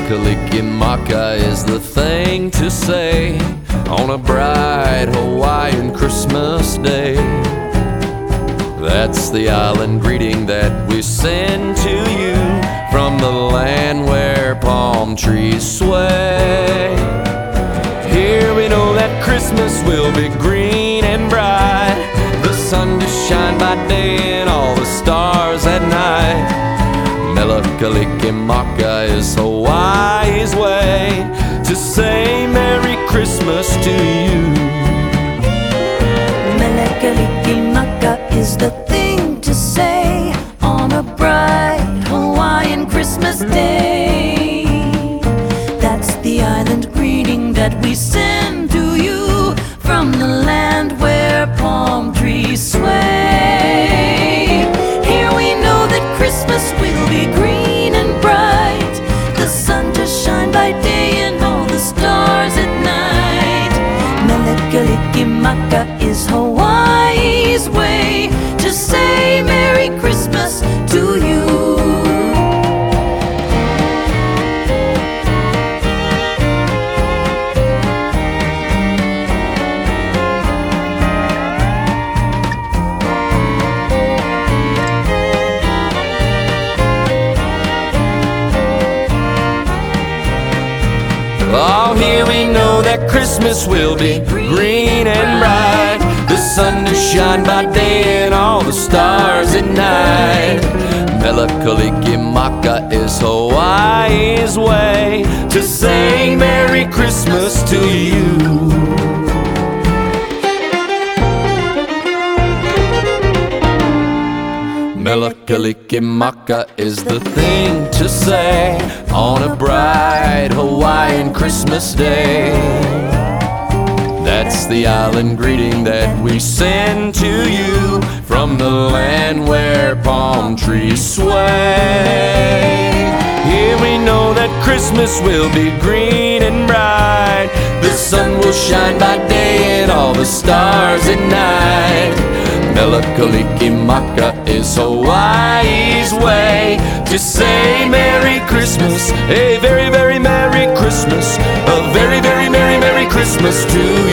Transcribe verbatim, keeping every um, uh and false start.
Kalikimaka is the thing to say on a bright Hawaiian Christmas day. That's the island greeting that we send to you from the land where palm trees sway. Here we know that Christmas will be green and bright, the sun to shine by day and all the stars at night. Mele Kalikimaka is Hawaii's way to say Merry Christmas to you. Mele Kalikimaka is the thing to say on a bright Hawaiian Christmas day. That's the island greeting that we send to you from the land where palm trees sway. Here we know that Christmas will be green and bright, the sun to shine by day and all the stars at night. Mele Kalikimaka is Hawaii's way to say Merry Christmas to you. Oh, here we know that Christmas will be green and bright, the sun to shine by day and all the stars at night. Mele Kalikimaka is Hawaii's way to say Merry Christmas to you. Mele Kalikimaka is the thing to say on a bright Hawaiian Christmas day. That's the island greeting that we send to you from the land where palm trees sway. Here we know that Christmas will be green and bright, the sun will shine by day and all the stars at night. Mele Kalikimaka is Hawaii's way to say Merry Christmas, a very, very Merry Christmas, a very, very Merry, Merry Christmas to